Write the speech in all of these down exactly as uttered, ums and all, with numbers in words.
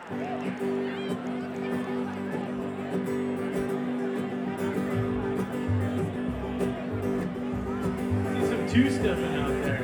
See some two-stepping out there.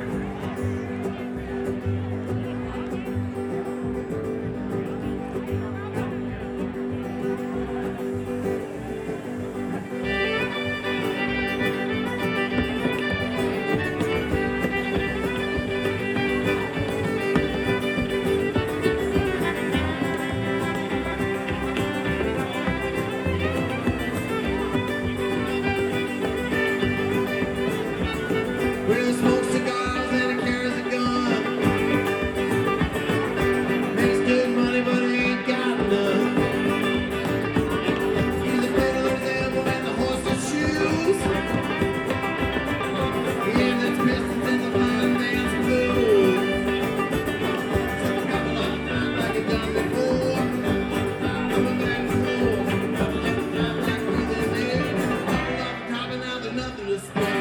We'll smoke cigars and he carries a gun. Makes good money, but he ain't got none. He's a fiddler's elbow and the horse's shoes. He has his pistols in the blind man's blues. Took a couple of times like he done before. Coming back to more. Couple of times like he's in there. Couple off the top and now there's nothing to spare.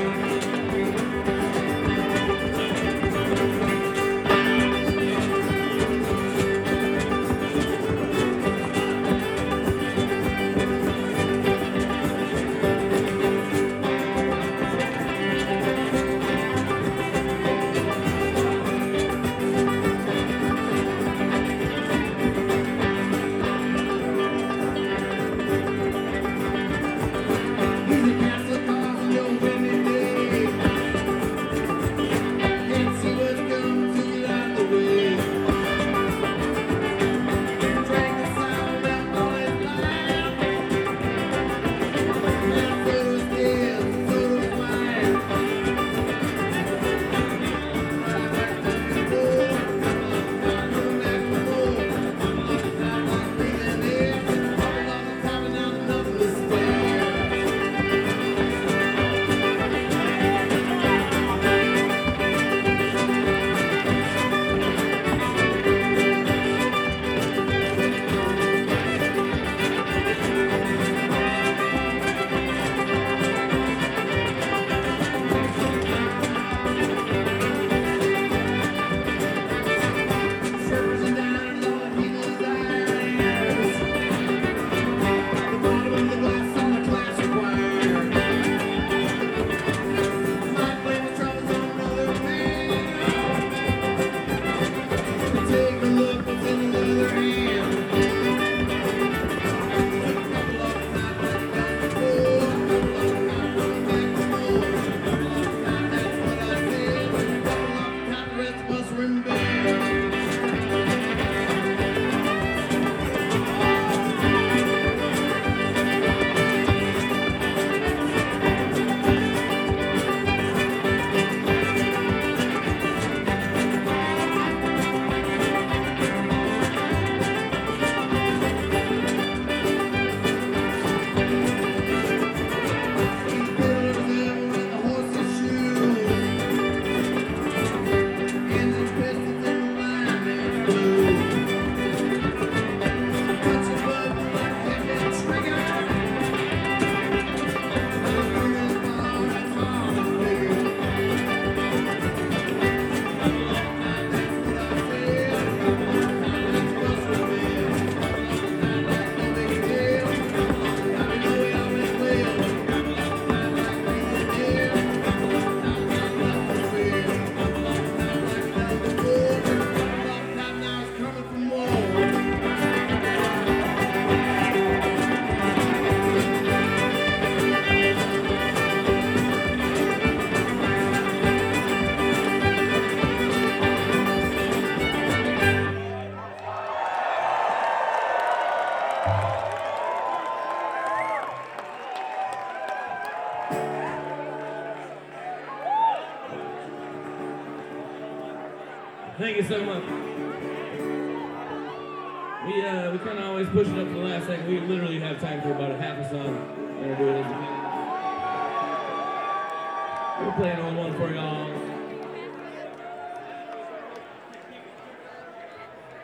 Thank you so much. We uh we kind of always push it up to the last second. We literally have time for about a half a song. We're gonna do it as a We're playing on one for y'all.